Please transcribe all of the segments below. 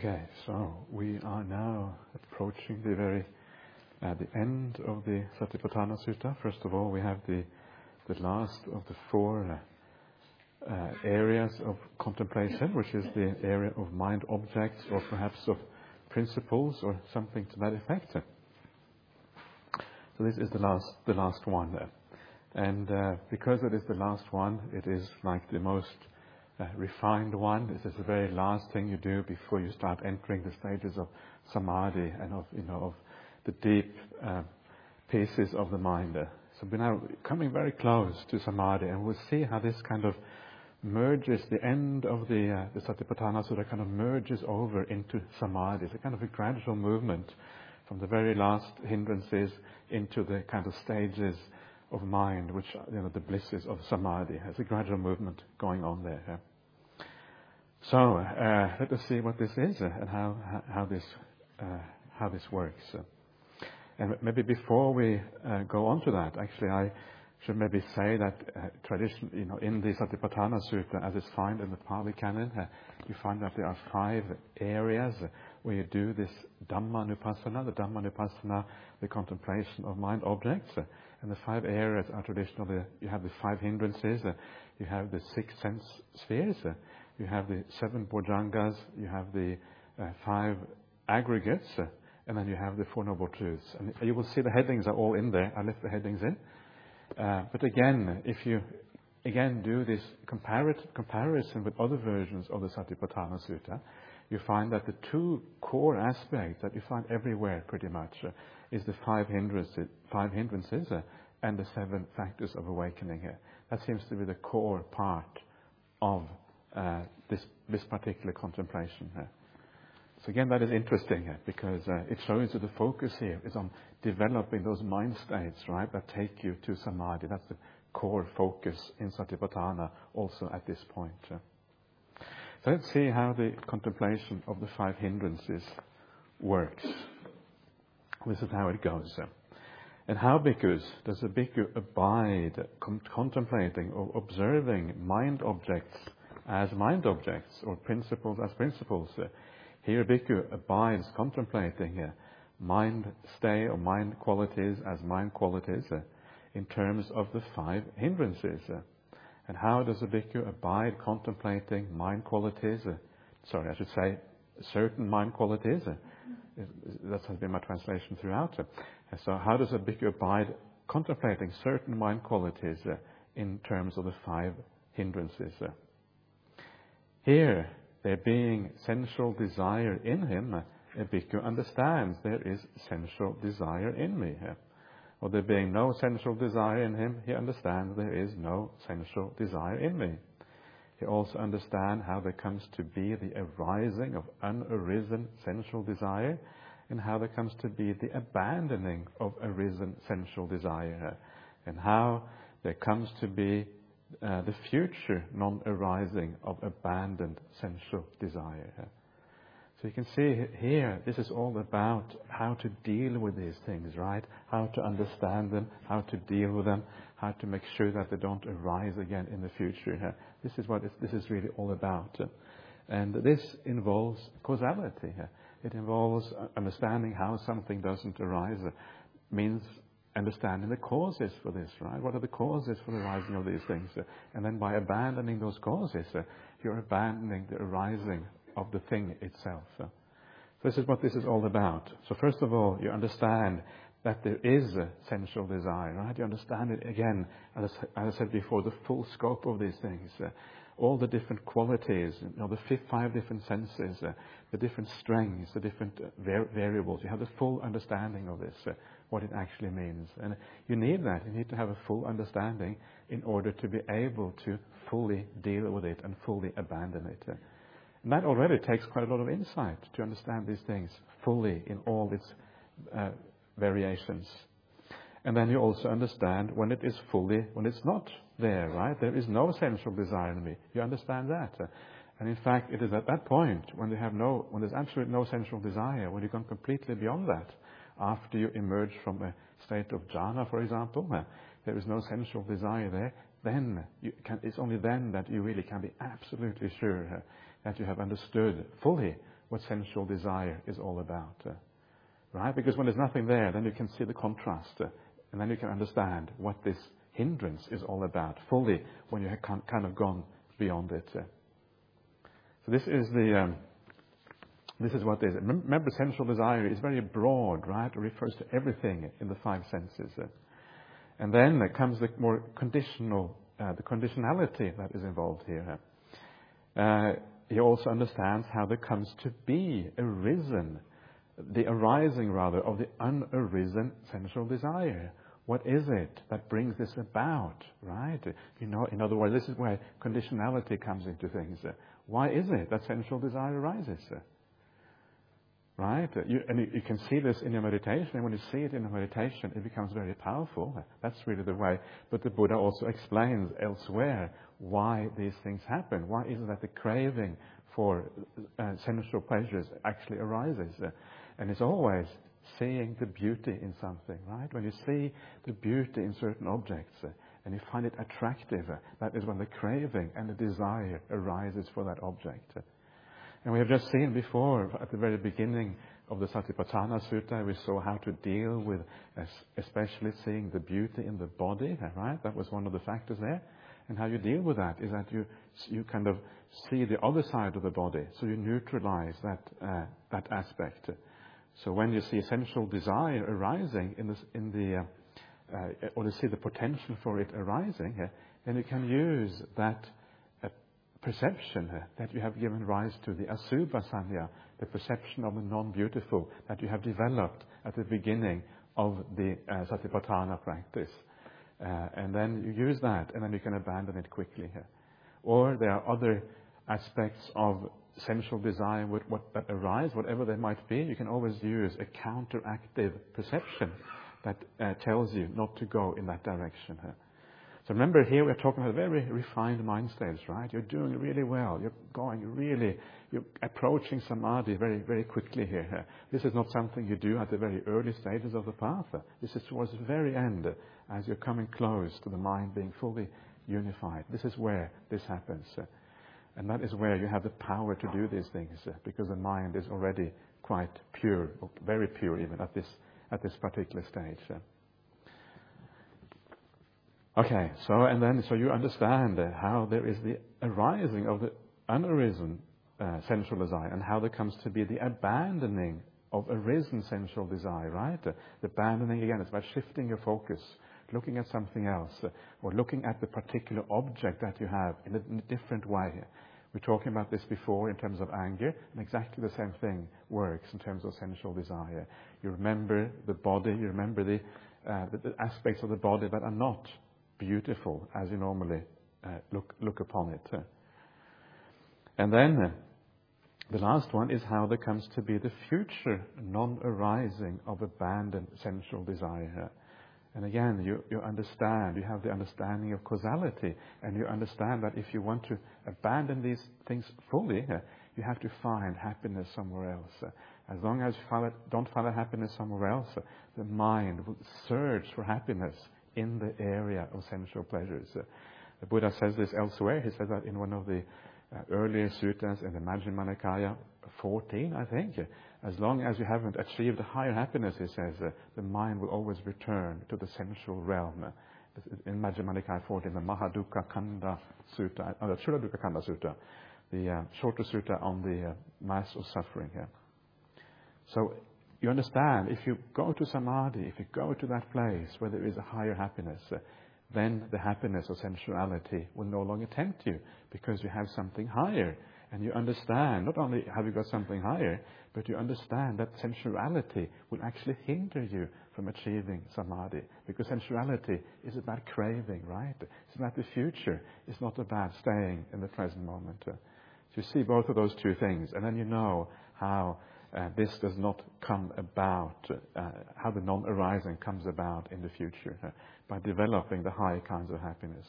Okay, so we are now approaching the end of the Satipatthana Sutta. First of all, we have the last of the four areas of contemplation, which is the area of mind objects, or perhaps of principles, or something to that effect. So this is the last one there, and because it is the last one, it is like the most refined one. This is the very last thing you do before you start entering the stages of samadhi and of the deep pieces of the mind. So we're now coming very close to samadhi, and we'll see how this kind of merges. The end of the Satipatthana Sutta kind of merges over into samadhi. It's a kind of a gradual movement from the very last hindrances into the kind of stages of mind, which the blisses of samadhi. There's a gradual movement going on there. So let us see what this is and how this works. And maybe before we go on to that, actually, I should maybe say that tradition, in the Satipatthana Sutta, as it's found in the Pali Canon, you find that there are 5 areas where you do this Dhammanupassana, the contemplation of mind objects. And the 5 areas are traditionally, you have the 5 hindrances, you have the 6 sense spheres, you have the 7 bojjhangas, you have the 5 aggregates, and then you have the 4 noble truths. And you will see the headings are all in there. I left the headings in. But again, if you do this comparison with other versions of the Satipatthana Sutta, you find that the 2 core aspects that you find everywhere pretty much is the 5 hindrances and the 7 factors of awakening here. That seems to be the core part of this particular contemplation here. So again, that is interesting here, because it shows that the focus here is on developing those mind states, right, that take you to samadhi. That's the core focus in Satipatthana also at this point. So let's see how the contemplation of the 5 hindrances works. This is how it goes. And how, bhikkhus, does a bhikkhu abide contemplating or observing mind objects as mind objects, or principles as principles? Here, bhikkhu abides contemplating mind stay or mind qualities as mind qualities in terms of the 5 hindrances. And how does a bhikkhu abide contemplating mind qualities? I should say certain mind qualities. That has been my translation throughout. So how does a bhikkhu abide contemplating certain mind qualities in terms of the 5 hindrances? Here, there being sensual desire in him, a bhikkhu understands there is sensual desire in me. Or there being no sensual desire in him, he understands there is no sensual desire in me. He also understands how there comes to be the arising of unarisen sensual desire, and how there comes to be the abandoning of arisen sensual desire, and how there comes to be the future non-arising of abandoned sensual desire. So you can see here, this is all about how to deal with these things, right? How to understand them, how to deal with them, how to make sure that they don't arise again in the future. This is what this is really all about. And this involves causality. It involves understanding how something doesn't arise. Means understanding the causes for this, right? What are the causes for the arising of these things? And then by abandoning those causes, you're abandoning the arising of the thing itself. This is what this is all about. So first of all, you understand that there is a sensual desire, right? You understand it again, as I said before, the full scope of these things, all the different qualities, the 5 different senses, the different strengths, the different variables. You have the full understanding of this, what it actually means. And you need that. You need to have a full understanding in order to be able to fully deal with it and fully abandon it. And that already takes quite a lot of insight to understand these things fully in all its variations. And then you also understand when it's not there, right? There is no sensual desire in me. You understand that. And in fact, it is at that point when there's absolutely no sensual desire, when you've gone completely beyond that, after you emerge from a state of jhana, for example, there is no sensual desire there, then it's only then that you really can be absolutely sure that you have understood fully what sensual desire is all about. Right? Because when there's nothing there, then you can see the contrast, and then you can understand what this hindrance is all about fully when you have kind of gone beyond it. So this is what it is. Remember, sensual desire is very broad, right? It refers to everything in the five senses. And then there comes the more conditional, the conditionality that is involved here. He also understands how there comes to be the arising rather of the unarisen sensual desire. What is it that brings this about, right? In other words, this is where conditionality comes into things. Why is it that sensual desire arises? Right? You can see this in your meditation, and when you see it in your meditation, it becomes very powerful. That's really the way. But the Buddha also explains elsewhere why these things happen. Why is it that the craving for sensual pleasures actually arises? And it's always seeing the beauty in something, right? When you see the beauty in certain objects and you find it attractive, that is when the craving and the desire arises for that object. And we have just seen before, at the very beginning of the Satipatthana Sutta, we saw how to deal with especially seeing the beauty in the body, right? That was one of the factors there. And how you deal with that is that you kind of see the other side of the body, so you neutralize that aspect. So when you see sensual desire arising or you see the potential for it arising, then you can use that perception that you have given rise to, the asubha sanya, the perception of the non-beautiful that you have developed at the beginning of the Satipatthana practice. And then you use that, and then you can abandon it quickly. Or there are other aspects of sensual desire that arise, whatever they might be. You can always use a counteractive perception that tells you not to go in that direction. So remember, here we're talking about very refined mind states, right? You're doing really well. You're approaching samadhi very, very quickly here. This is not something you do at the very early stages of the path. This is towards the very end, as you're coming close to the mind being fully unified. This is where this happens. And that is where you have the power to do these things, because the mind is already quite pure, or very pure even at this particular stage. Okay, so you understand how there is the arising of the unarisen sensual desire, and how there comes to be the abandoning of arisen sensual desire, right? The abandoning, again, is about shifting your focus, looking at something else, or looking at the particular object that you have in a different way. We were talking about this before in terms of anger, and exactly the same thing works in terms of sensual desire. You remember the body, you remember the aspects of the body that are not beautiful as you normally look upon it. And then the last one is how there comes to be the future non-arising of abandoned sensual desire. And again, you understand, you have the understanding of causality, and you understand that if you want to abandon these things fully, you have to find happiness somewhere else. As long as you don't find happiness somewhere else, the mind will search for happiness in the area of sensual pleasures. The Buddha says this elsewhere. He says that in one of the earlier suttas in the Majjhima Nikaya 14, I think. As long as you haven't achieved a higher happiness, he says, the mind will always return to the sensual realm. In Majjhima Nikaya 14, the Mahadukkha Kanda Sutta, the Chuladukkha Kanda Sutta, the shorter sutta on the mass of suffering here. So you understand, if you go to samadhi, if you go to that place where there is a higher happiness, then the happiness of sensuality will no longer tempt you, because you have something higher. And you understand, not only have you got something higher, but you understand that sensuality will actually hinder you from achieving samadhi. Because sensuality is about craving, right? It's about the future. It's not about staying in the present moment. So you see both of those two things, and then you know how this does not come about, how the non-arising comes about in the future, by developing the high kinds of happiness.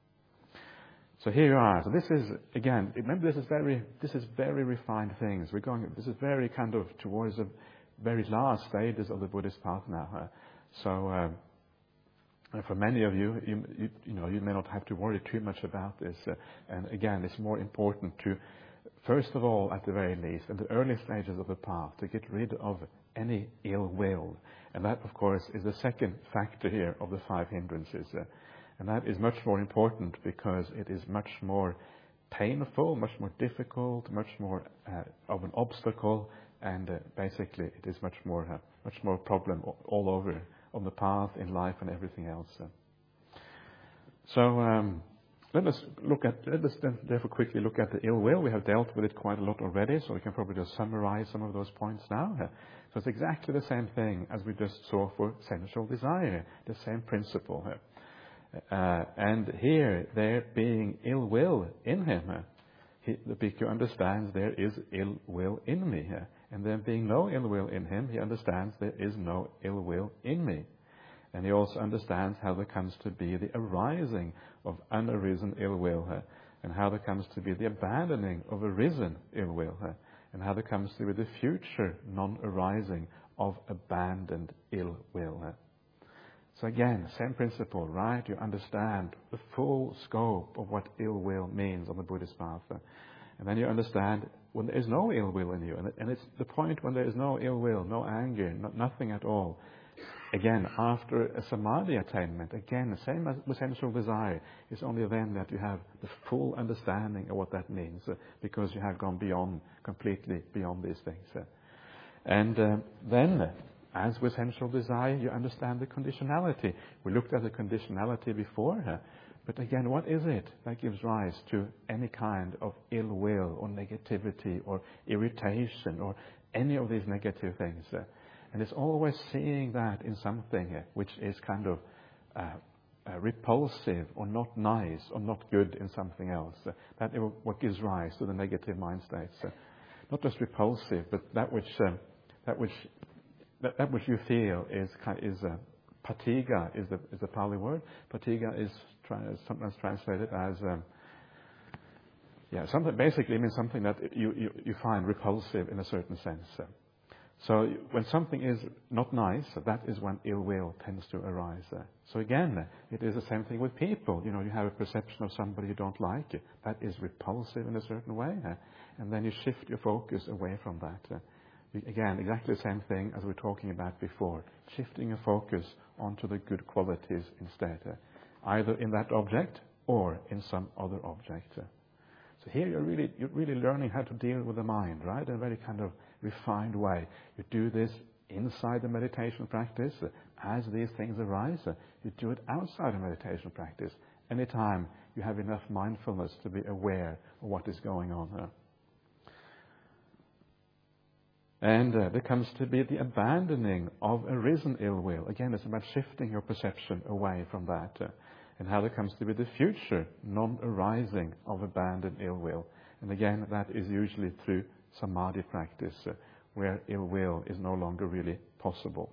So here you are. So this is, again, remember, this is very refined things. This is very kind of towards the very last stages of the Buddhist path now. So for many of you, you may not have to worry too much about this. And again, it's more important to first of all, at the very least, in the early stages of the path, to get rid of any ill will. And that, of course, is the second factor here of the 5 hindrances. And that is much more important because it is much more painful, much more difficult, much more of an obstacle, and basically it is much more problem all over on the path, in life, and everything else. Let us then therefore quickly look at the ill will. We have dealt with it quite a lot already, so we can probably just summarize some of those points now. So it's exactly the same thing as we just saw for sensual desire, the same principle. And here, there being ill will in him, the bhikkhu understands there is ill will in me. And there being no ill will in him, he understands there is no ill will in me. And he also understands how there comes to be the arising of unarisen ill will, and how there comes to be the abandoning of arisen ill will, and how there comes to be the future non-arising of abandoned ill will. So again, same principle, right? You understand the full scope of what ill will means on the Buddhist path. And then you understand when there is no ill will in you. And it's the point when there is no ill will, no anger, nothing at all. Again, after a samadhi attainment, again, the same as with sensual desire, it's only then that you have the full understanding of what that means, because you have gone completely beyond these things. And then, as with sensual desire, you understand the conditionality. We looked at the conditionality before, but again, what is it that gives rise to any kind of ill will or negativity or irritation or any of these negative things? And it's always seeing that in something which is kind of repulsive or not nice or not good in something else. That is what gives rise to the negative mind states. Not just repulsive, but that which you feel is patiga is the Pali word. Patiga is sometimes translated as something basically means something that you find repulsive in a certain sense. So when something is not nice, that is when ill will tends to arise. So again, it is the same thing with people. You have a perception of somebody you don't like. That is repulsive in a certain way. And then you shift your focus away from that. Again, exactly the same thing as we were talking about before. Shifting your focus onto the good qualities instead. Either in that object or in some other object. So here you're really learning how to deal with the mind, right? In a very kind of refined way. You do this inside the meditation practice as these things arise. You do it outside the meditation practice. Anytime you have enough mindfulness to be aware of what is going on. And there comes to be the abandoning of arisen ill will. Again, it's about shifting your perception away from that. And how there comes to be the future non-arising of abandoned ill will. And again, that is usually through samadhi practice, where ill will is no longer really possible.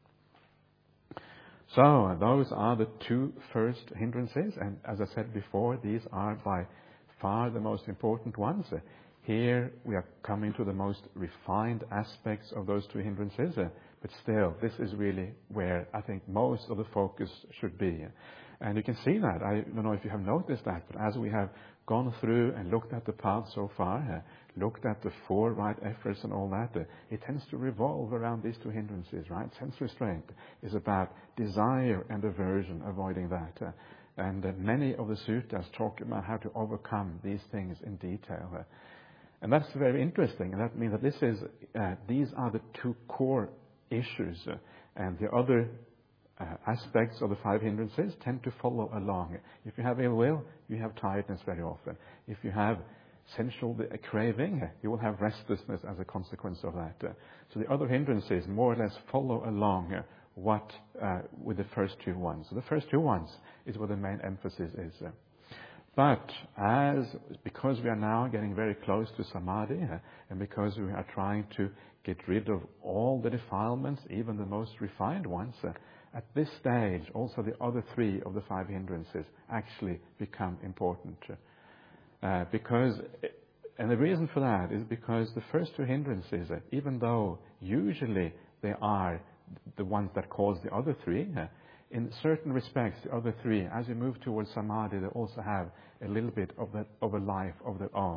So, those are the 2 first hindrances, and as I said before, these are by far the most important ones. Here we are coming to the most refined aspects of those 2 hindrances, but still, this is really where I think most of the focus should be. And you can see that. I don't know if you have noticed that, but as we have gone through and looked at the path so far, looked at the 4 right efforts and all that, it tends to revolve around these 2 hindrances, right? Sense restraint is about desire and aversion, avoiding that. And many of the suttas talk about how to overcome these things in detail. And that's very interesting, and that means that these are the 2 core issues, and the other aspects of the 5 hindrances tend to follow along. If you have ill will, you have tiredness very often. If you have sensual craving, you will have restlessness as a consequence of that. So the other hindrances more or less follow along with the first 2 ones. So the first 2 ones is where the main emphasis is. But because we are now getting very close to samadhi, and because we are trying to get rid of all the defilements, even the most refined ones, at this stage, also the other 3 of the 5 hindrances actually become important. And the reason for that is because the first 2 hindrances, even though usually they are the ones that cause the other 3, in certain respects, the other 3, as you move towards samadhi, they also have a little bit of a life of their own.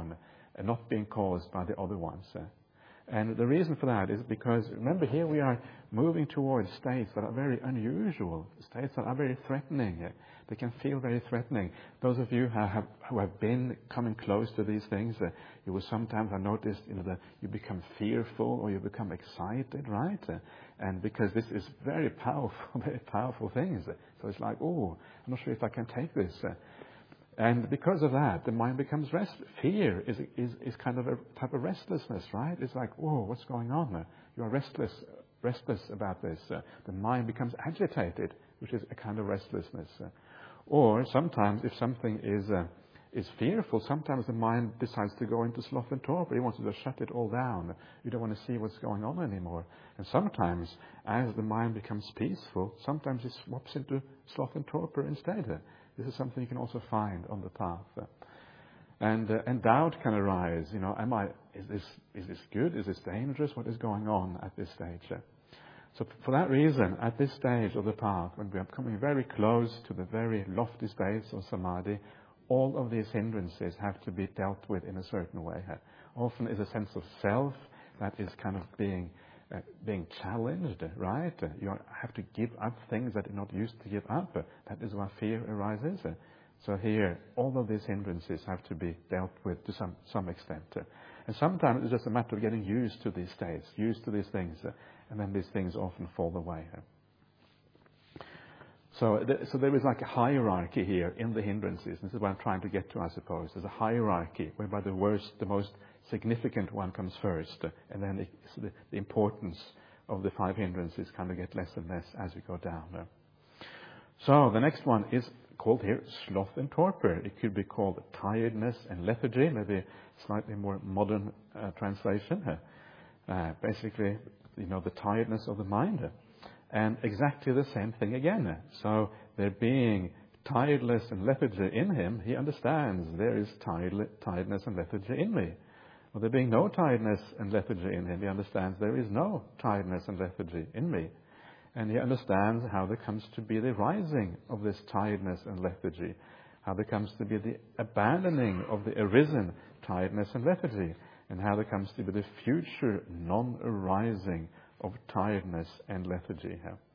and not being caused by the other ones. And the reason for that is because, remember, here we are moving towards states that are very unusual, states that are very threatening. They can feel very threatening. Those of you who have been coming close to these things, you will sometimes have noticed, that you become fearful or you become excited, right? And because this is very powerful things. So it's like, oh, I'm not sure if I can take this. And because of that, the mind becomes restless. Fear is kind of a type of restlessness, right? It's like, oh, what's going on? You are restless about this. The mind becomes agitated, which is a kind of restlessness. Or sometimes, if something is fearful, sometimes the mind decides to go into sloth and torpor. He wants to just shut it all down. You don't want to see what's going on anymore. And sometimes, as the mind becomes peaceful, sometimes it swaps into sloth and torpor instead. This is something you can also find on the path. And doubt can arise. Is this good? Is this dangerous? What is going on at this stage? So for that reason, at this stage of the path, when we are coming very close to the very lofty states of samadhi, all of these hindrances have to be dealt with in a certain way. Often is a sense of self that is kind of being challenged, right? You have to give up things that you're not used to give up. That is why fear arises. So here, all of these hindrances have to be dealt with to some extent. And sometimes it's just a matter of getting used to these states, used to these things, and then these things often fall away. So there is like a hierarchy here in the hindrances. This is what I'm trying to get to, I suppose. There's a hierarchy whereby the most significant one comes first, and then the importance of the 5 hindrances kind of get less and less as we go down. So the next one is called here sloth and torpor. It could be called tiredness and lethargy, maybe a slightly more modern translation. Basically, the tiredness of the mind. And exactly the same thing again. So there being tiredness and lethargy in him, he understands there is tiredness and lethargy in me. Well, there being no tiredness and lethargy in him, he understands there is no tiredness and lethargy in me. And he understands how there comes to be the rising of this tiredness and lethargy, how there comes to be the abandoning of the arisen tiredness and lethargy, and how there comes to be the future non-arising of tiredness and lethargy.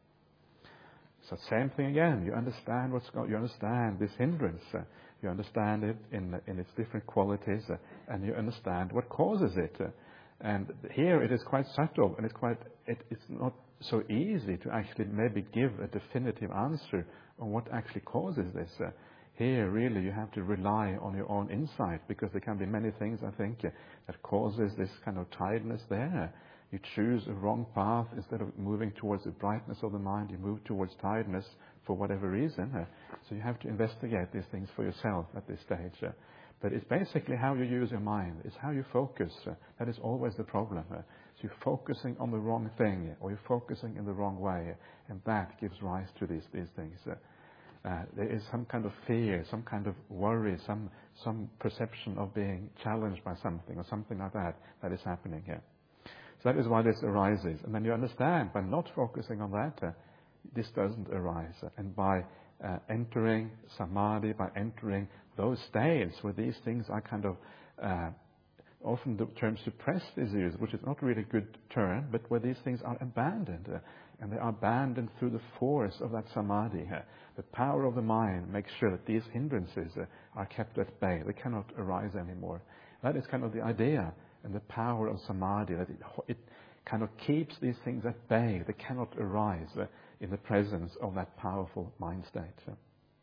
So same thing again. You understand you understand this hindrance. You understand it in its different qualities, and you understand what causes it. And here it is quite subtle, and it's not so easy to actually maybe give a definitive answer on what actually causes this. Here, really, you have to rely on your own insight, because there can be many things, I think, that causes this kind of tiredness there. You choose a wrong path. Instead of moving towards the brightness of the mind, you move towards tiredness for whatever reason. So you have to investigate these things for yourself at this stage. But it's basically how you use your mind. It's how you focus. That is always the problem. So you're focusing on the wrong thing, or you're focusing in the wrong way, and that gives rise to these things. There is some kind of fear, some kind of worry, some perception of being challenged by something or something like that is happening here. So that is why this arises. And then you understand, by not focusing on that, this doesn't arise. And by entering samadhi, by entering those states where these things are kind of, often the term suppressed is used, which is not really a good term, but where these things are abandoned. And they are abandoned through the force of that samadhi. The power of the mind makes sure that these hindrances are kept at bay. They cannot arise anymore. That is kind of the idea and the power of samadhi, that it kind of keeps these things at bay. They cannot arise in the presence of that powerful mind state.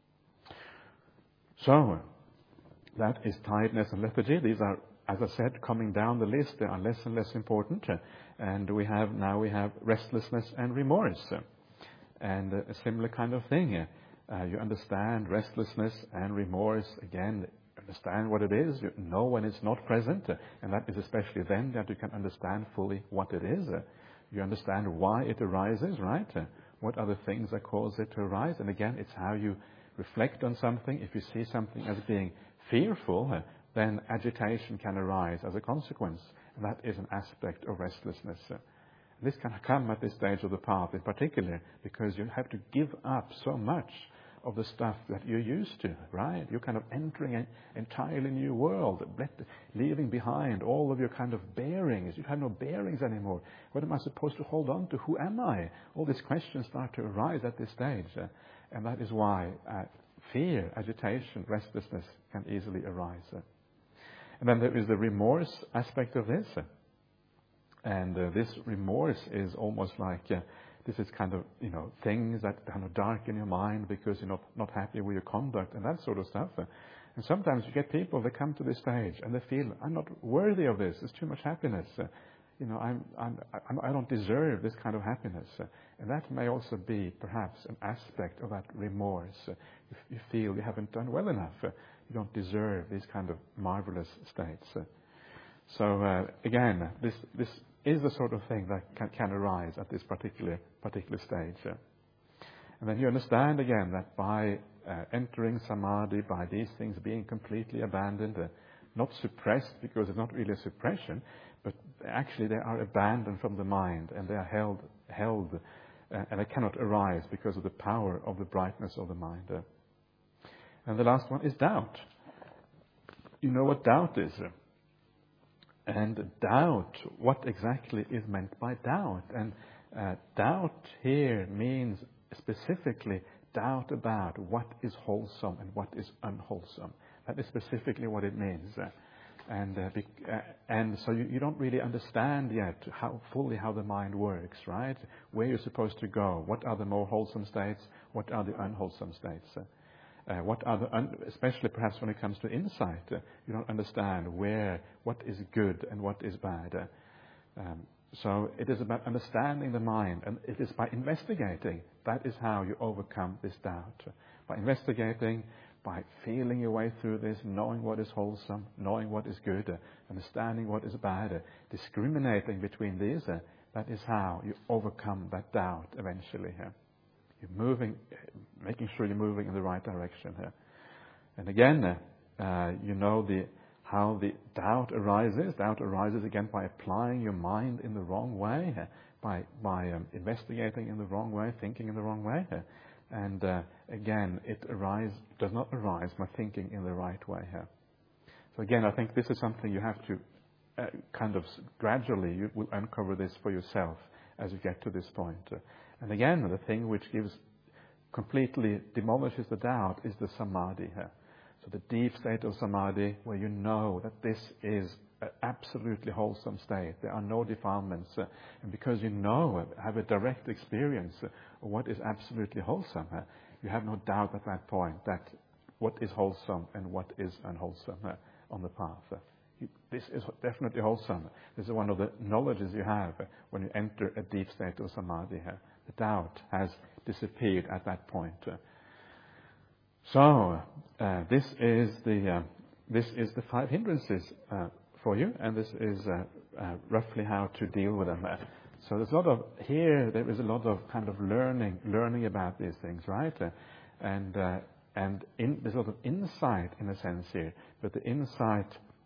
So, that is tiredness and lethargy. These are, as I said, coming down the list. They are less and less important. And we have restlessness and remorse. And a similar kind of thing. You understand restlessness and remorse. Again, understand what it is. You know when it's not present. And that is especially then that you can understand fully what it is. You understand why it arises, right? What are the things that cause it to arise? And again, it's how you reflect on something. If you see something as being fearful, then agitation can arise as a consequence. And that is an aspect of restlessness. This can come at this stage of the path in particular, because you have to give up so much of the stuff that you're used to, right? You're kind of entering an entirely new world, leaving behind all of your kind of bearings. You have no bearings anymore. What am I supposed to hold on to? Who am I? All these questions start to arise at this stage. And that is why fear, agitation, restlessness can easily arise. And then there is the remorse aspect of this. And this remorse is almost like this is kind of, things that kind of darken your mind because you're not happy with your conduct and that sort of stuff. And sometimes you get people that come to this stage and they feel, I'm not worthy of this. There's too much happiness. I don't deserve this kind of happiness. And that may also be perhaps an aspect of that remorse. If you feel you haven't done well enough, you don't deserve these kind of marvelous states. So again, this is the sort of thing that can arise at this particular stage. And then you understand again that by entering samadhi, by these things being completely abandoned, not suppressed because it's not really a suppression, but actually they are abandoned from the mind and they are held and they cannot arise because of the power of the brightness of the mind. And the last one is doubt. You know what doubt is. And doubt, what exactly is meant by doubt? And doubt here means specifically doubt about what is wholesome and what is unwholesome. That is specifically what it means. And so you don't really understand yet how the mind works, right? Where you're supposed to go. What are the more wholesome states? What are the unwholesome states? What are especially perhaps when it comes to insight, you don't understand what is good and what is bad. So it is about understanding the mind, and it is by investigating. That is how you overcome this doubt. By investigating, by feeling your way through this, knowing what is wholesome, knowing what is good, understanding what is bad, discriminating between these, that is how you overcome that doubt eventually. You're making sure you're moving in the right direction here. And again, how the doubt arises. Doubt arises again by applying your mind in the wrong way, by investigating in the wrong way, thinking in the wrong way. And again, it does not arise by thinking in the right way here. So again, I think this is something you have to kind of gradually, you will uncover this for yourself as you get to this point. And again, the thing which completely demolishes the doubt is the samadhi here. So the deep state of samadhi where you know that this is an absolutely wholesome state. There are no defilements. And because you have a direct experience of what is absolutely wholesome, you have no doubt at that point that what is wholesome and what is unwholesome on the path. This is definitely wholesome. This is one of the knowledges you have when you enter a deep state of samadhi here. The doubt has disappeared at that point. So this is the 5 hindrances for you, and this is roughly how to deal with them. So there's there is a lot of kind of learning about these things, right? And there's a lot of insight in a sense here, but the insight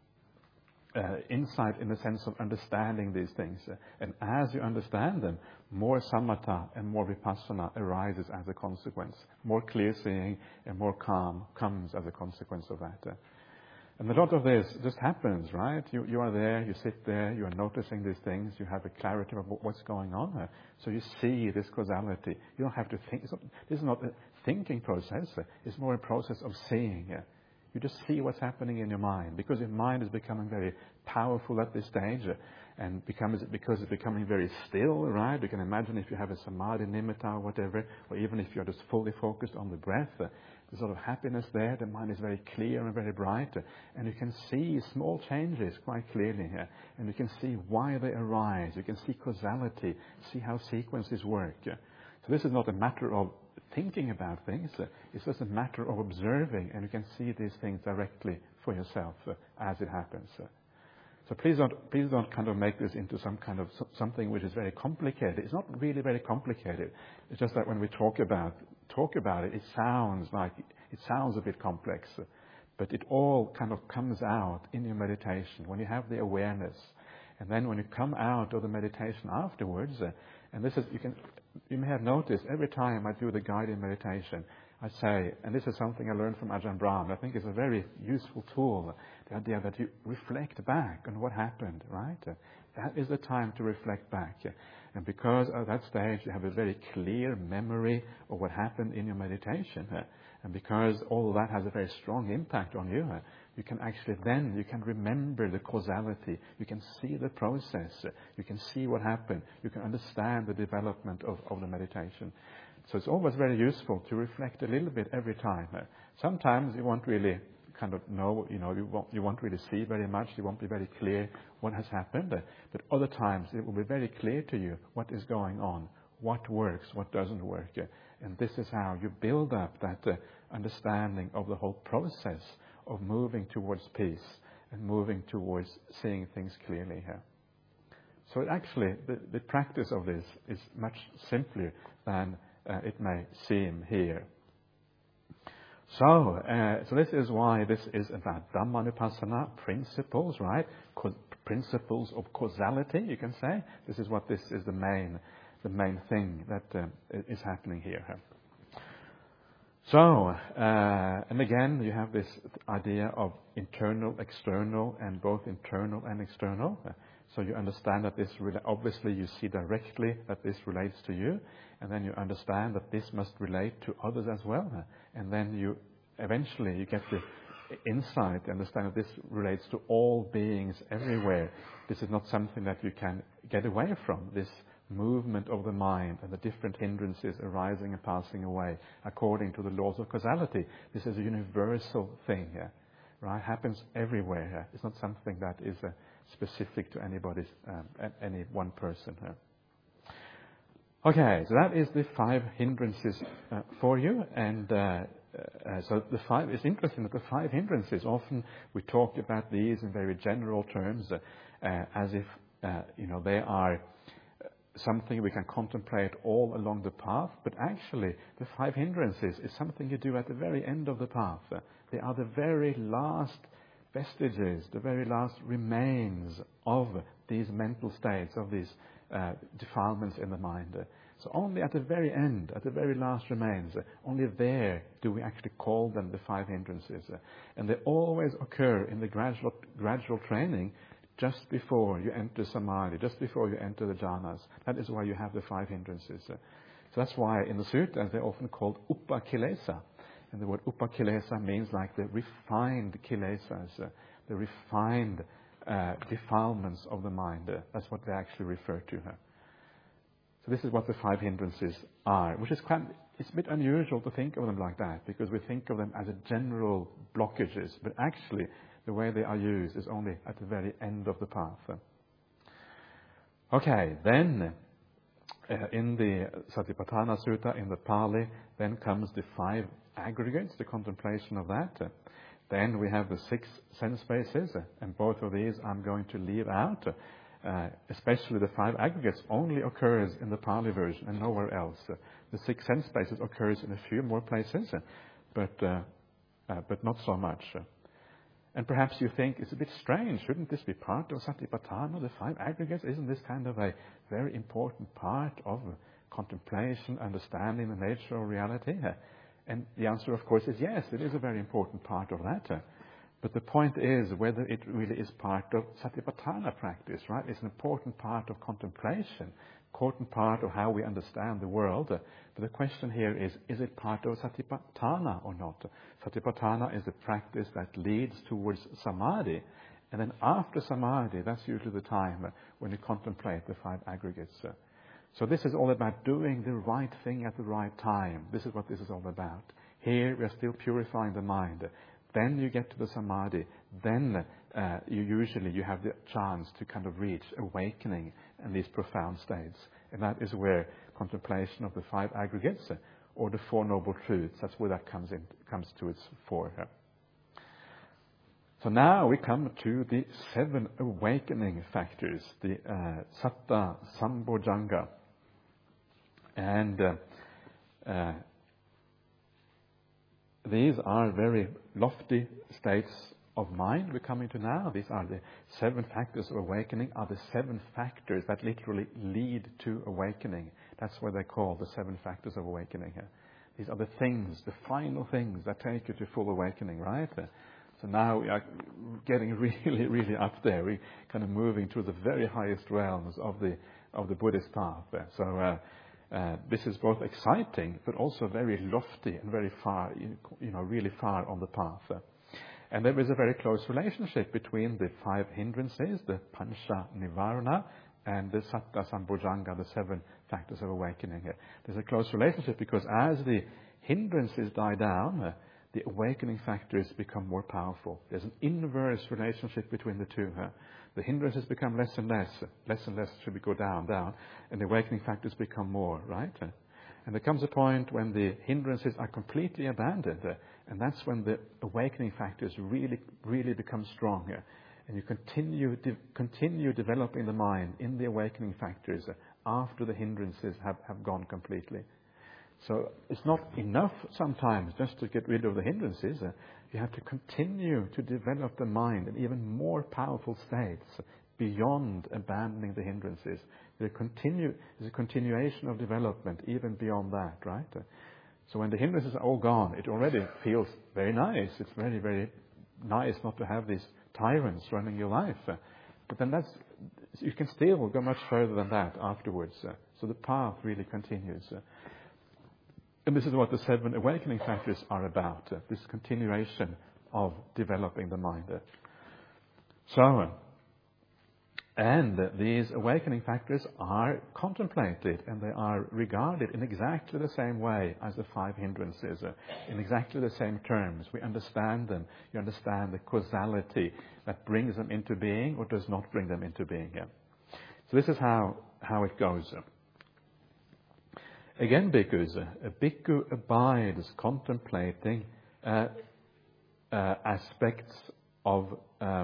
in the sense of understanding these things. And as you understand them, more samatha and more vipassana arises as a consequence. More clear seeing and more calm comes as a consequence of that. And a lot of this just happens, right? You are there, you sit there, you are noticing these things, you have a clarity of what's going on. So you see this causality. You don't have to think. This is not a thinking process. It's more a process of seeing. You just see what's happening in your mind, because your mind is becoming very powerful at this stage, and because it's becoming very still, right? You can imagine if you have a samadhi nimitta or whatever, or even if you're just fully focused on the breath, there's sort of happiness there. The mind is very clear and very bright, and you can see small changes quite clearly here, and you can see why they arise. You can see causality, see how sequences work. So this is not a matter of thinking about things. It's just a matter of observing, and you can see these things directly for yourself as it happens. So please don't kind of make this into some kind of something which is very complicated. It's not really very complicated. It's just that when we talk about it, it sounds a bit complex, but it all kind of comes out in your meditation when you have the awareness, and then when you come out of the meditation afterwards. And this is you may have noticed every time I do the guided meditation, I say, and this is something I learned from Ajahn Brahm, I think is a very useful tool, the idea that you reflect back on what happened, right? That is the time to reflect back. And because at that stage you have a very clear memory of what happened in your meditation, and because all of that has a very strong impact on you, you can actually then, you can remember the causality, you can see the process, you can see what happened, you can understand the development of the meditation. So it's always very useful to reflect a little bit every time. Sometimes you won't really kind of know, you won't really see very much, you won't be very clear what has happened, but other times it will be very clear to you what is going on, what works, what doesn't work. And this is how you build up that understanding of the whole process of moving towards peace and moving towards seeing things clearly here. So actually, the practice of this is much simpler than it may seem here. So this is why this is about Dhammanupassana, principles, right? Principles of causality, you can say. This is what this is the main thing that is happening here. So, and again, you have this idea of internal, external, and both internal and external. So you understand that this really, obviously you see directly that this relates to you, and then you understand that this must relate to others as well. And then you eventually you get the insight, understand that this relates to all beings everywhere. This is not something that you can get away from, this movement of the mind and the different hindrances arising and passing away according to the laws of causality. This is a universal thing here, right? Happens everywhere here. It's not something that is specific to anybody's, any one person here. Okay, so that is the 5 hindrances for you, and so it's interesting that the 5 hindrances, often we talk about these in very general terms, as if they are something we can contemplate all along the path, but actually the 5 hindrances is something you do at the very end of the path. They are the very last vestiges, the very last remains of these mental states, of these defilements in the mind. So only at the very end, at the very last remains, only there do we actually call them the 5 hindrances. And they always occur in the gradual training just before you enter samadhi, just before you enter the jhanas. That is why you have the 5 hindrances. So that's why in the sutras they're often called upakilesa. And the word upakilesa means like the refined kilesas, the refined defilements of the mind. That's what they actually refer to. So this is what the 5 hindrances are, which is it's a bit unusual to think of them like that, because we think of them as a general blockages, but actually the way they are used is only at the very end of the path. Okay, then in the Satipatthana Sutta, in the Pali, then comes the 5 aggregates, the contemplation of that. Then we have the 6 sense bases, and both of these I'm going to leave out. Especially the 5 aggregates only occurs in the Pali version and nowhere else. The 6 sense bases occurs in a few more places, but not so much. And perhaps you think it's a bit strange. Shouldn't this be part of Satipatthana, the 5 aggregates? Isn't this kind of a very important part of contemplation, understanding the nature of reality? And the answer, of course, is yes, it is a very important part of that. But the point is whether it really is part of Satipatthana practice, right? It's an important part of contemplation, important part of how we understand the world. But the question here is it part of Satipatthana or not? Satipatthana is a practice that leads towards samadhi. And then after samadhi, that's usually the time when you contemplate the 5 aggregates. So this is all about doing the right thing at the right time. This is what this is all about. Here we are still purifying the mind. Then you get to the samadhi. Then you have the chance to kind of reach awakening in these profound states. And that is where contemplation of the 5 aggregates or the 4 noble truths, that's where that comes to its fore. So now we come to the 7 awakening factors, the Satta Sambojjhanga. And these are very lofty states of mind we're coming to now. These are the 7 factors of awakening, are the 7 factors that literally lead to awakening. That's what they call the 7 factors of awakening here. These are the things, the final things that take you to full awakening, right? So now we are getting really, really up there. We're kind of moving to the very highest realms of the Buddhist path. So this is both exciting, but also very lofty and very far, really far on the path. And there is a very close relationship between the 5 hindrances, the Pancha Nivarana, and the Satta Sambhojjhanga, the 7 factors of awakening. There's a close relationship because as the hindrances die down, the awakening factors become more powerful. There's an inverse relationship between the two. The hindrances become less and less should go down, and the awakening factors become more, right? And there comes a point when the hindrances are completely abandoned, and that's when the awakening factors really, really become stronger. And you continue developing the mind in the awakening factors after the hindrances have gone completely. So it's not enough sometimes just to get rid of the hindrances. You have to continue to develop the mind in even more powerful states beyond abandoning the hindrances. There's a continuation of development even beyond that, right? So when the hindrances are all gone, it already feels very nice. It's very, very nice not to have these tyrants running your life. But then you can still go much further than that afterwards. So the path really continues. And this is what the 7 awakening factors are about, this continuation of developing the mind. And these awakening factors are contemplated and they are regarded in exactly the same way as the 5 hindrances, in exactly the same terms. We understand them. You understand the causality that brings them into being or does not bring them into being. So this is how it goes. Again, bhikkhus, a bhikkhu abides contemplating aspects of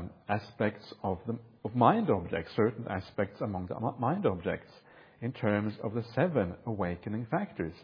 mind objects, certain aspects among the mind objects, in terms of the 7 awakening factors.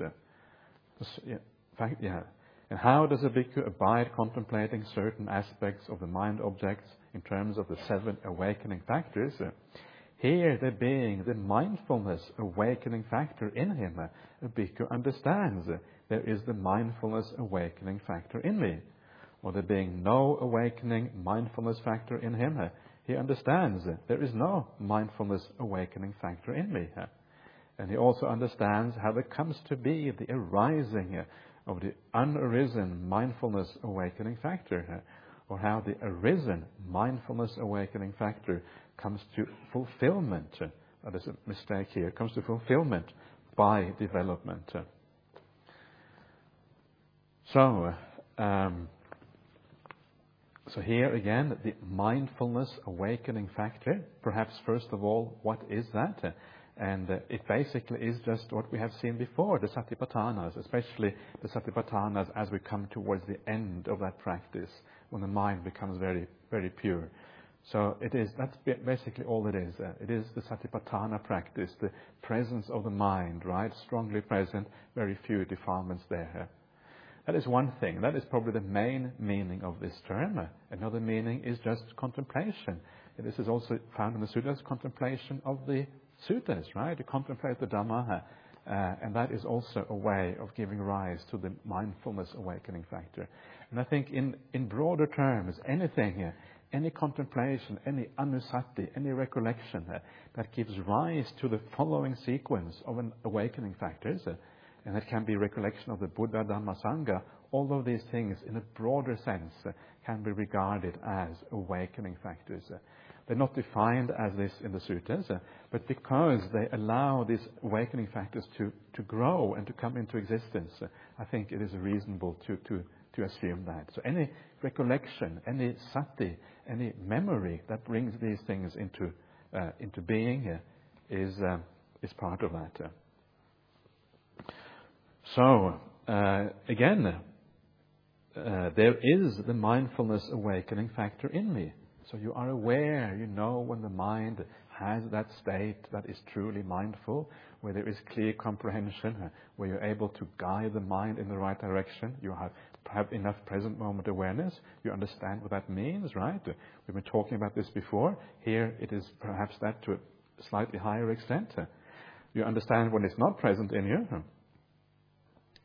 And how does a bhikkhu abide contemplating certain aspects of the mind objects in terms of the 7 awakening factors? Here, there being the mindfulness awakening factor in him, a bhikkhu understands there is the mindfulness awakening factor in me. Or there being no awakening mindfulness factor in him, he understands there is no mindfulness awakening factor in me. And he also understands how there comes to be the arising of the unarisen mindfulness awakening factor, or how the arisen mindfulness awakening factor comes to fulfillment. There's a mistake here. Comes to fulfillment by development. So here again, the mindfulness awakening factor. Perhaps first of all, what is that? And it basically is just what we have seen before, the Satipatthanas, especially the Satipatthanas as we come towards the end of that practice, when the mind becomes very, very pure. So that's basically all it is. It is the Satipatthana practice, the presence of the mind, right? Strongly present, very few defilements there. That is one thing. That is probably the main meaning of this term. Another meaning is just contemplation. This is also found in the sutras, contemplation of the sutras, right? To contemplate the Dhamma. And that is also a way of giving rise to the mindfulness awakening factor. And I think in broader terms, any contemplation, any anusati, any recollection that gives rise to the following sequence of an awakening factors, and that can be recollection of the Buddha, Dhamma, Sangha, all of these things in a broader sense can be regarded as awakening factors. They're not defined as this in the sutras, but because they allow these awakening factors to grow and to come into existence, I think it is reasonable to assume that. So any recollection, any sati, any memory that brings these things into being is part of that. So again, there is the mindfulness awakening factor in me. So you are aware, you know when the mind has that state that is truly mindful, where there is clear comprehension, where you're able to guide the mind in the right direction. You have enough present moment awareness. You understand what that means, right? We've been talking about this before. Here it is perhaps that to a slightly higher extent. You understand when it's not present in you.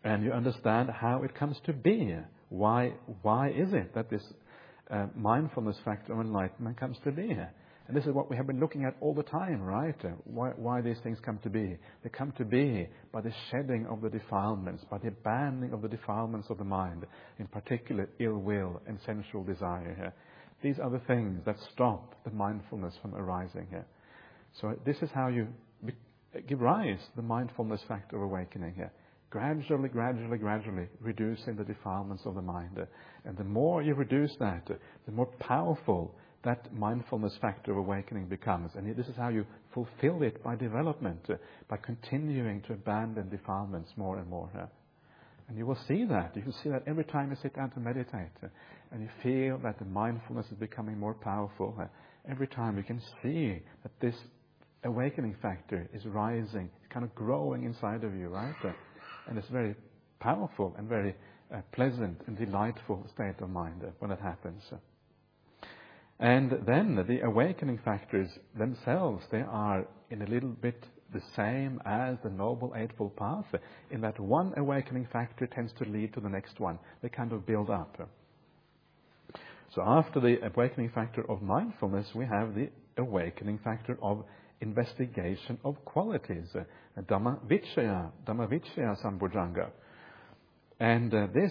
And you understand how it comes to be. Why is it that this mindfulness factor of enlightenment comes to be? And this is what we have been looking at all the time, right? Why these things come to be. They come to be by the shedding of the defilements, by the abandoning of the defilements of the mind, in particular ill will and sensual desire. These are the things that stop the mindfulness from arising here. So this is how you give rise to the mindfulness factor of awakening here. Gradually reducing the defilements of the mind. And the more you reduce that, the more powerful that mindfulness factor of awakening becomes. And this is how you fulfill it by development, by continuing to abandon defilements more and more. And you will see that. You will see that every time you sit down to meditate, and you feel that the mindfulness is becoming more powerful. Every time you can see that this awakening factor is rising, kind of growing inside of you, right? And it's very powerful and very pleasant and delightful state of mind when it happens. And then the awakening factors themselves, they are in a little bit the same as the Noble Eightfold Path, in that one awakening factor tends to lead to the next one. They kind of build up. So after the awakening factor of mindfulness, we have the awakening factor of investigation of qualities, Dhamma-vichaya Sambhojjhanga. And this,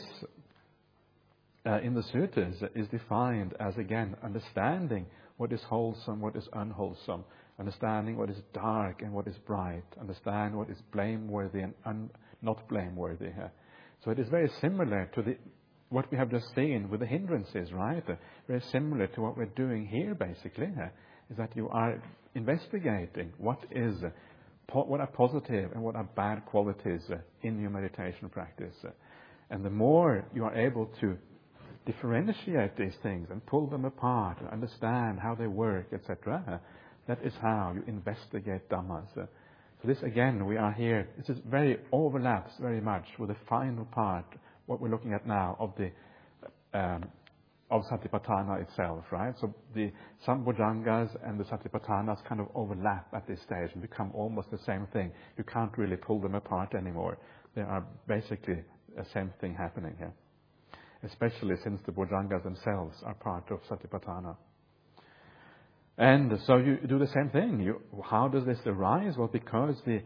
in the sutras, is defined as, again, understanding what is wholesome, what is unwholesome, understanding what is dark and what is bright, understand what is blameworthy and not blameworthy. So it is very similar to what we have just seen with the hindrances, right? Very similar to what we're doing here, basically, is that you are investigating what are positive and what are bad qualities in your meditation practice. And the more you are able to differentiate these things and pull them apart and understand how they work, etc., that is how you investigate Dhammas. So this, again, we are here, this is overlaps very much with the final part, what we're looking at now, of the of Satipatthana itself, right? So the Sambhojjhangas and the Satipatthanas kind of overlap at this stage and become almost the same thing. You can't really pull them apart anymore. They are basically the same thing happening here, especially since the Bojjhangas themselves are part of Satipatthana. And so you do the same thing. How does this arise? Well, because the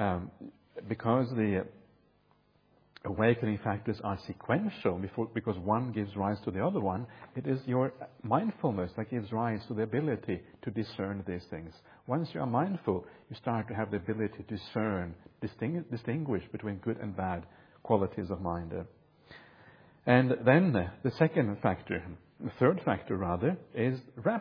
awakening factors are sequential, because one gives rise to the other one, it is your mindfulness that gives rise to the ability to discern these things. Once you are mindful, you start to have the ability to discern, distinguish between good and bad qualities of mind. And then the second factor, the third factor rather, is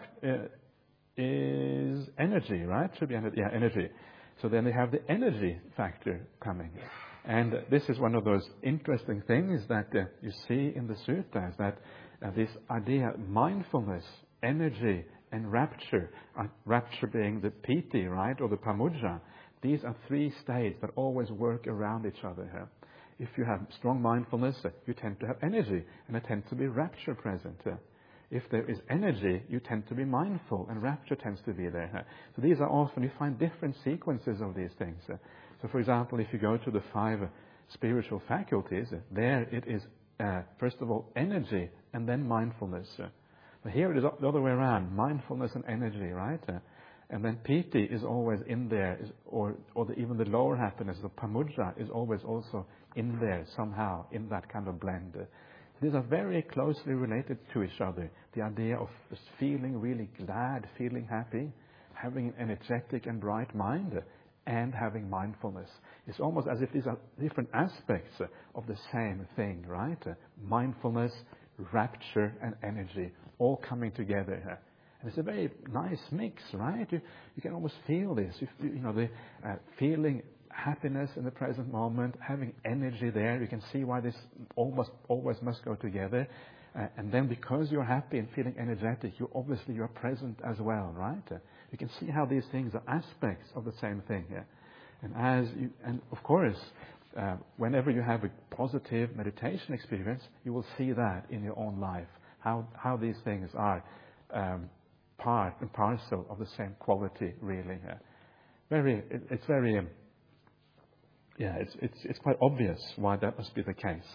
energy, right? Should be energy. Yeah, energy. So then they have the energy factor coming. And this is one of those interesting things that you see in the sutras, that this idea, mindfulness, energy, and rapture being the piti, right, or the pamudja, these are three states that always work around each other here. If you have strong mindfulness, you tend to have energy, and there tends to be rapture present. If there is energy, you tend to be mindful, and rapture tends to be there. So these are often, you find different sequences of these things. So for example, if you go to the 5 spiritual faculties, there it is, first of all, energy, and then mindfulness. But here it is the other way around, mindfulness and energy, right? And then piti is always in there, even the lower happiness, the pamudja, is always also in there somehow, in that kind of blend. These are very closely related to each other. The idea of feeling really glad, feeling happy, having an energetic and bright mind, and having mindfulness. It's almost as if these are different aspects of the same thing, right? Mindfulness, rapture, and energy, all coming together. And it's a very nice mix, right? You can almost feel this. The feeling happiness in the present moment, having energy there. You can see why this almost always must go together. And then because you're happy and feeling energetic, you're present as well, right? You can see how these things are aspects of the same thing here. And of course, whenever you have a positive meditation experience, you will see that in your own life, how these things are part and parcel of the same quality, really. It's very it's quite obvious why that must be the case.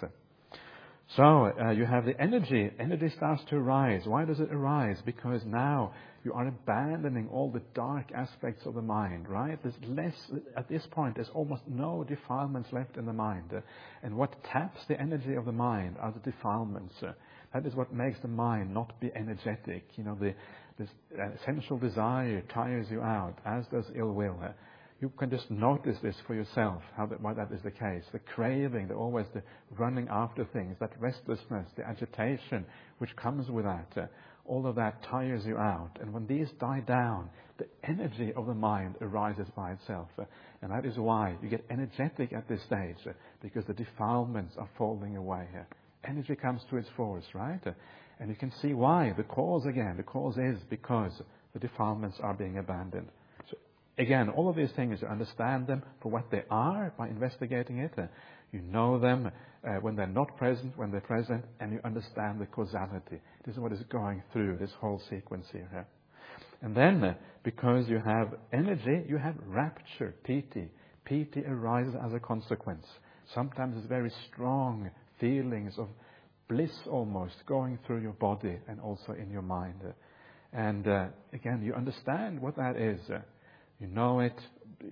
So you have the energy. Energy starts to arise. Why does it arise? Because now you are abandoning all the dark aspects of the mind, right? There's less, at this point, there's almost no defilements left in the mind. And what taps the energy of the mind are the defilements. That is what makes the mind not be energetic. This essential desire tires you out, as does ill will. You can just notice this for yourself, why that is the case. The craving, always the running after things, that restlessness, the agitation which comes with that, all of that tires you out. And when these die down, the energy of the mind arises by itself. And that is why you get energetic at this stage, because the defilements are falling away. Energy comes to its force, right? And you can see why. The cause is because the defilements are being abandoned. Again, all of these things, you understand them for what they are by investigating it. You know them when they're not present, when they're present, and you understand the causality. This is what is going through this whole sequence here. And then, because you have energy, you have rapture, piti. Piti arises as a consequence. Sometimes it's very strong feelings of bliss almost going through your body and also in your mind. And again, you understand what that is. You know it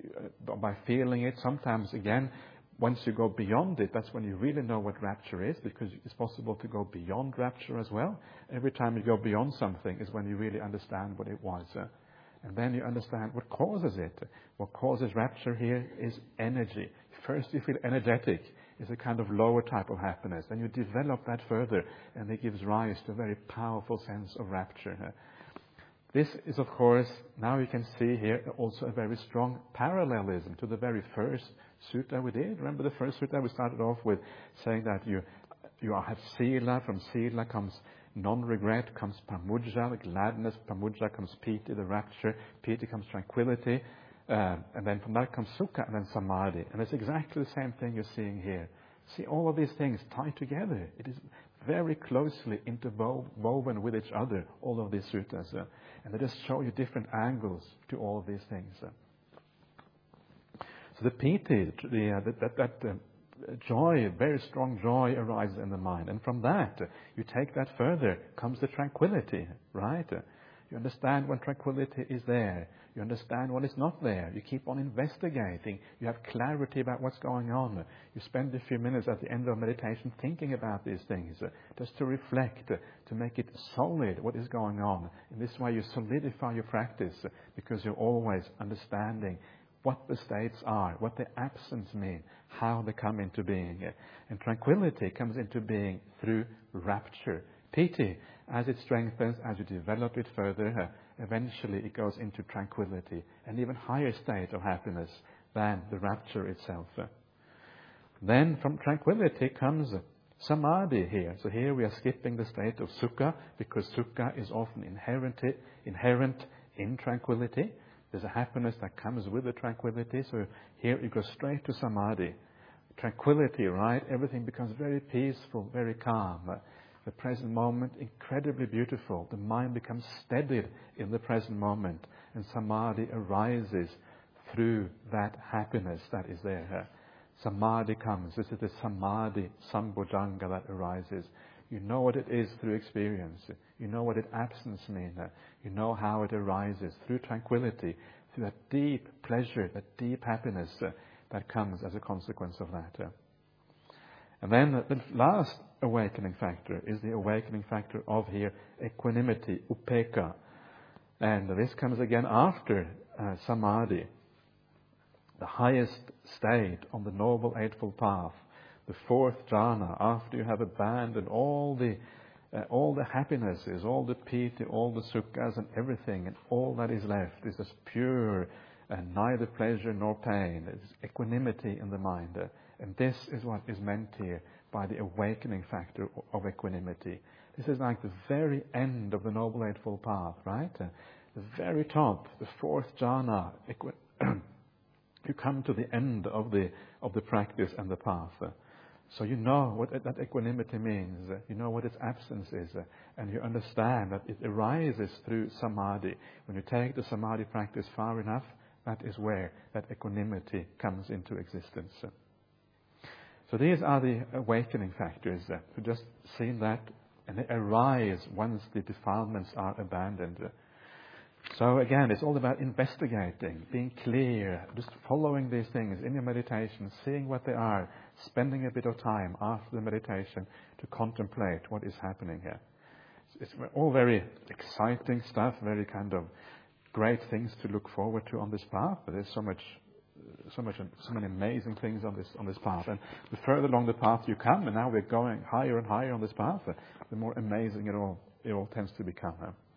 by feeling it. Sometimes, again, once you go beyond it, that's when you really know what rapture is, because it's possible to go beyond rapture as well. Every time you go beyond something is when you really understand what it was. And then you understand what causes it. What causes rapture here is energy. First you feel energetic. It's a kind of lower type of happiness. Then you develop that further, and it gives rise to a very powerful sense of rapture. This is, of course, now you can see here also a very strong parallelism to the very first sutta we did. Remember the first sutta we started off with saying that you have sila. From sila comes non-regret, comes pamujja, the gladness. Pamujja comes piti, the rapture. Piti comes tranquility. And then from that comes sukha and then samadhi. And it's exactly the same thing you're seeing here. See, all of these things tied together. It is very closely interwoven with each other, all of these suttas. And they just show you different angles to all of these things. So the piti, joy, very strong joy arises in the mind. And from that, you take that further, comes the tranquility, right? You understand when tranquility is there. You understand when it's not there. You keep on investigating. You have clarity about what's going on. You spend a few minutes at the end of meditation thinking about these things, just to reflect, to make it solid what is going on. In this way you solidify your practice, because you're always understanding what the states are, what the absence mean, how they come into being. And tranquility comes into being through rapture. Piti, as it strengthens, as you develop it further, eventually it goes into tranquility, an even higher state of happiness than the rapture itself. Then from tranquility comes samadhi here. So here we are skipping the state of sukha, because sukha is often inherent in tranquility. There's a happiness that comes with the tranquility. So here you go straight to samadhi. Tranquility, right? Everything becomes very peaceful, very calm. The present moment, incredibly beautiful. The mind becomes steadied in the present moment. And samadhi arises through that happiness that is there. Samadhi comes. This is the samadhi sambojjhanga that arises. You know what it is through experience. You know what its absence means. You know how it arises through tranquility, through that deep pleasure, that deep happiness that comes as a consequence of that. And then the last awakening factor is the awakening factor of here equanimity, upekkha. And this comes again after samadhi, the highest state on the Noble Eightfold Path, the fourth jhana, after you have abandoned all the happinesses, all the piti, all the sukhas and everything, and all that is left is just pure and neither pleasure nor pain. It's equanimity in the mind. And this is what is meant here by the awakening factor of equanimity. This is like the very end of the Noble Eightfold Path, right? The very top, the fourth jhana. You come to the end of the practice and the path. So you know what that equanimity means. You know what its absence is. And you understand that it arises through samadhi. When you take the samadhi practice far enough, that is where that equanimity comes into existence. So these are the awakening factors. We just seen that, and they arise once the defilements are abandoned. So again, it's all about investigating, being clear, just following these things in your meditation, seeing what they are, spending a bit of time after the meditation to contemplate what is happening here. It's all very exciting stuff, very kind of great things to look forward to on this path, but there's so many amazing things on this path. And the further along the path you come, and now we're going higher and higher on this path, the more amazing it all tends to become.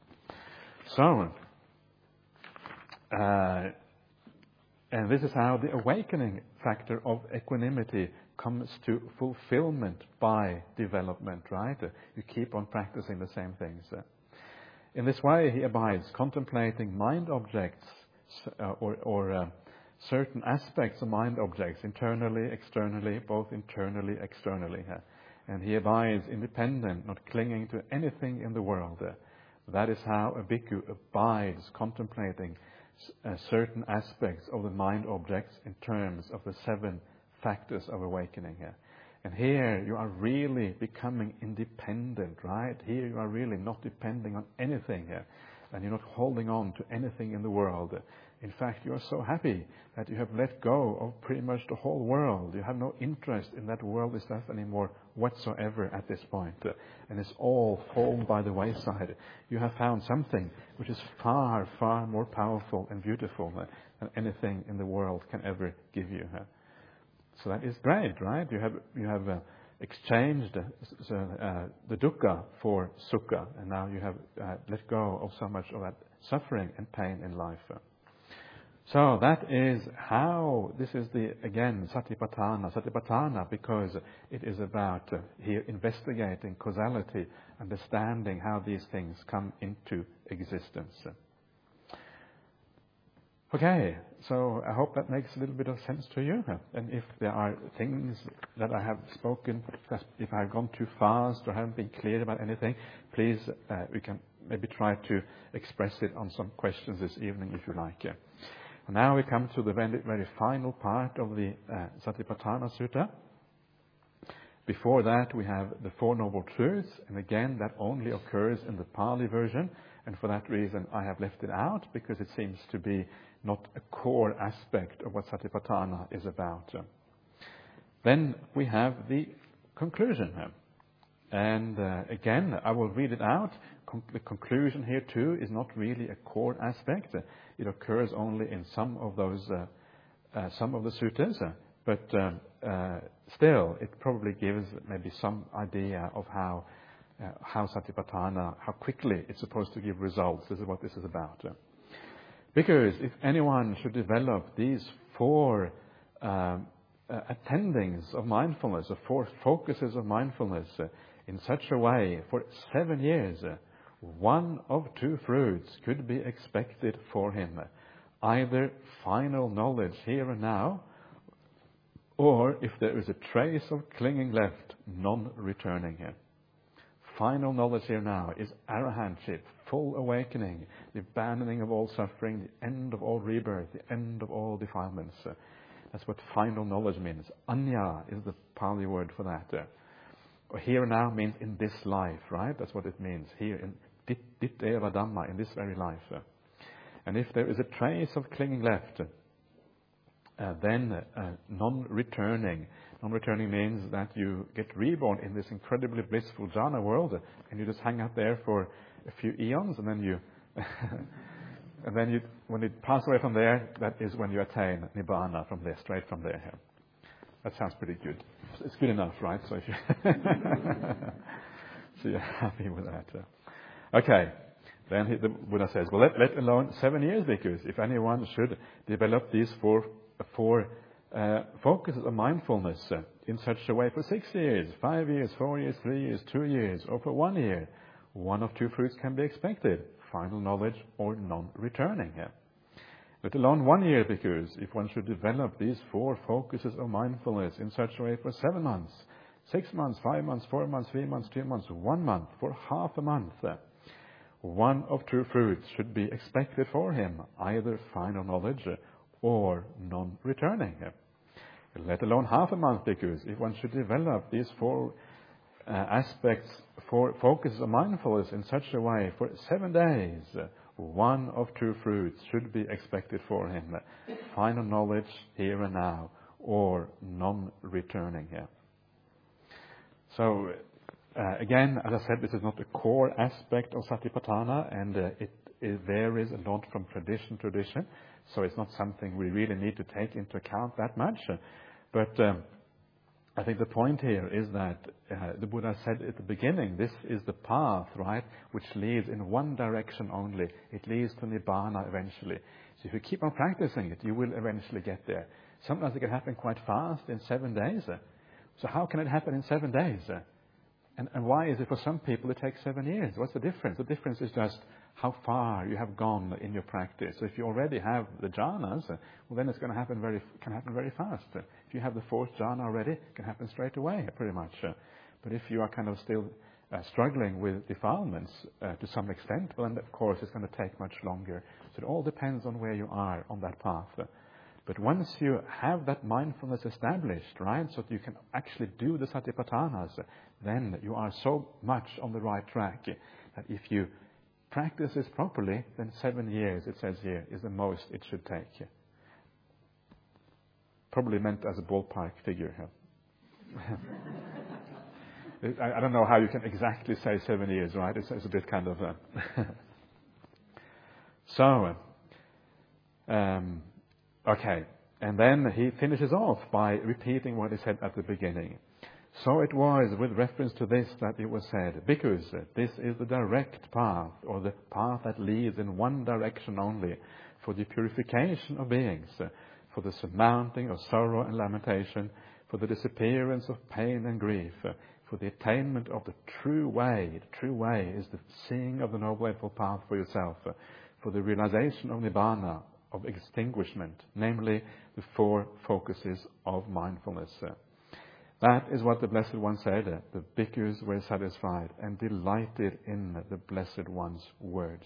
And this is how the awakening factor of equanimity comes to fulfillment by development, right? You keep on practicing the same things. In this way, he abides, contemplating mind objects or certain aspects of mind objects, internally, externally, both internally, externally. And he abides independent, not clinging to anything in the world. That is how a bhikkhu abides, contemplating certain aspects of the mind objects in terms of the 7 factors of awakening here. And here you are really becoming independent, right? Here you are really not depending on anything here. And you're not holding on to anything in the world. In fact, you are so happy that you have let go of pretty much the whole world. You have no interest in that worldly stuff anymore whatsoever at this point. And it's all fallen by the wayside. You have found something which is far, far more powerful and beautiful than anything in the world can ever give you. So that is great, right? You have exchanged the dukkha for sukha, and now you have let go of so much of that suffering and pain in life. So that is how, this is again, Satipatthana, because it is about here investigating causality, understanding how these things come into existence. Okay, so I hope that makes a little bit of sense to you. And if there are things that I have spoken, if I have gone too fast or haven't been clear about anything, please, we can maybe try to express it on some questions this evening if you like. And now we come to the very, very final part of the Satipatthana Sutta. Before that, we have the Four Noble Truths, and again, that only occurs in the Pali version, and for that reason I have left it out, because it seems to be not a core aspect of what Satipatthana is about. Then we have the conclusion. And again, I will read it out. The conclusion here too is not really a core aspect. It occurs only in some of the suttas, but still, it probably gives maybe some idea of how Satipatthana, how quickly it's supposed to give results. This is what this is about. Because if anyone should develop these 4 attendings of mindfulness, or 4 focuses of mindfulness, in such a way for 7 years, one of 2 fruits could be expected for him. Either final knowledge here and now, or if there is a trace of clinging left, non-returning here. Final knowledge here now is arahantship, full awakening, the abandoning of all suffering, the end of all rebirth, the end of all defilements. That's what final knowledge means. Anya is the Pali word for that. Here and now means in this life, right? That's what it means. Here, in Ditteva Dhamma, in this very life. And if there is a trace of clinging left, then non-returning. Non-returning means that you get reborn in this incredibly blissful jhana world, and you just hang out there for a few eons, and then when you pass away from there, that is when you attain nibbana from there, straight from there. That sounds pretty good. It's good enough, right? So if you so you're happy with that. Okay. Then the Buddha says, well, let alone 7 years, because if anyone should develop these four focuses of mindfulness in such a way for 6 years, 5 years, 4 years, 3 years, 2 years, or for 1 year, one of 2 fruits can be expected, final knowledge or non-returning. Let alone 1 year, because if one should develop these 4 focuses of mindfulness in such a way for 7 months, 6 months, 5 months, 4 months, 3 months, 2 months, 1 month, for half a month, one of 2 fruits should be expected for him, either final knowledge or non-returning. Let alone half a month, because if one should develop these four aspects, four focuses of mindfulness in such a way for 7 days, one of two fruits should be expected for him: final knowledge here and now, or non-returning. So again, as I said, this is not a core aspect of Satipatthana, and it varies a lot from tradition to tradition. So it's not something we really need to take into account that much. But I think the point here is that the Buddha said at the beginning, this is the path, right, which leads in one direction only. It leads to Nibbana eventually. So if you keep on practicing it, you will eventually get there. Sometimes it can happen quite fast in 7 days. So how can it happen in 7 days? And why is it for some people it takes 7 years? What's the difference? The difference is just how far you have gone in your practice. So if you already have the jhanas, well, then it's going to happen can happen very fast. If you have the fourth jhana already, it can happen straight away, pretty much. But if you are kind of still struggling with defilements to some extent, well, then of course it's going to take much longer. So it all depends on where you are on that path. But once you have that mindfulness established, right, so that you can actually do the Satipatthanas, then you are so much on the right track that if you practice this properly, then 7 years, it says here, is the most it should take. Probably meant as a ballpark figure here. I don't know how you can exactly say 7 years, right? It's a bit kind of... Okay, and then he finishes off by repeating what he said at the beginning. So it was with reference to this that it was said, because this is the direct path, or the path that leads in one direction only, for the purification of beings, for the surmounting of sorrow and lamentation, for the disappearance of pain and grief, for the attainment of the true way. The true way is the seeing of the Noble Eightfold Path for yourself, for the realization of Nibbana, of extinguishment, namely the four focuses of mindfulness. That is what the Blessed One said. The bhikkhus were satisfied and delighted in the Blessed One's words.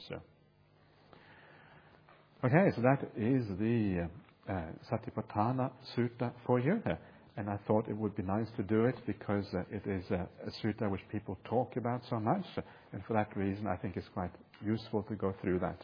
Okay, so that is the Satipatthana Sutta for you. And I thought it would be nice to do it because it is a sutta which people talk about so much. And for that reason, I think it's quite useful to go through that.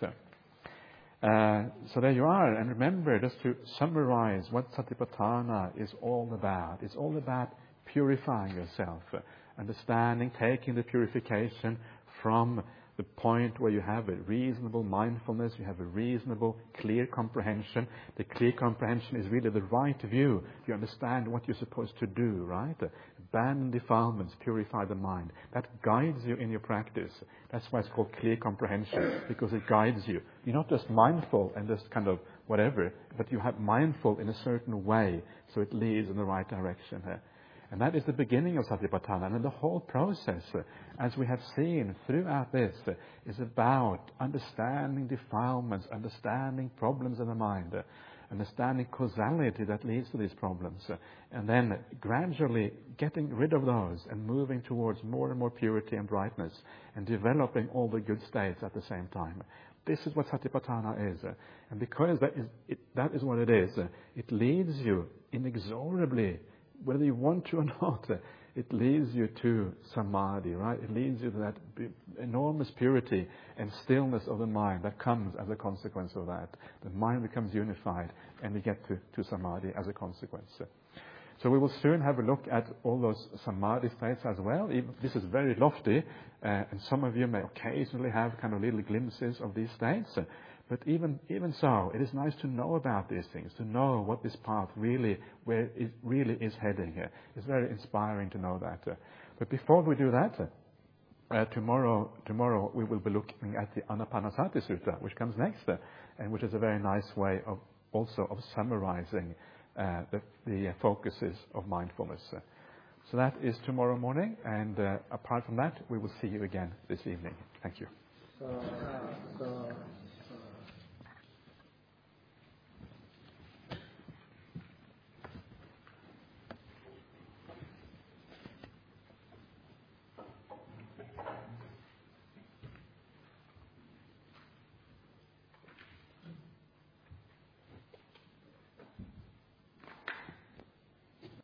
So there you are. And remember, just to summarize what Satipatthana is all about. It's all about purifying yourself, understanding, taking the purification from the point where you have a reasonable mindfulness, you have a reasonable, clear comprehension. The clear comprehension is really the right view. You understand what you're supposed to do, right? Abandon defilements, purify the mind. That guides you in your practice. That's why it's called clear comprehension, because it guides you. You're not just mindful and just kind of whatever, but you have mindful in a certain way, so it leads in the right direction. And that is the beginning of Satipatthana. And the whole process, as we have seen throughout this, is about understanding defilements, understanding problems in the mind, understanding causality that leads to these problems, and then gradually getting rid of those and moving towards more and more purity and brightness, and developing all the good states at the same time. This is what Satipatthana is. And because that is what it is, it leads you inexorably, whether you want to or not, it leads you to samadhi, right? It leads you to that enormous purity and stillness of the mind that comes as a consequence of that. The mind becomes unified and we get to samadhi as a consequence. So we will soon have a look at all those samadhi states as well. This is very lofty, and some of you may occasionally have kind of little glimpses of these states. But even so, it is nice to know about these things, to know what this path where it really is heading here. It's very inspiring to know that. But before we do that, tomorrow we will be looking at the Anapanasati Sutta, which comes next, and which is a very nice way of summarizing the focuses of mindfulness. So that is tomorrow morning, and apart from that, we will see you again this evening. Thank you.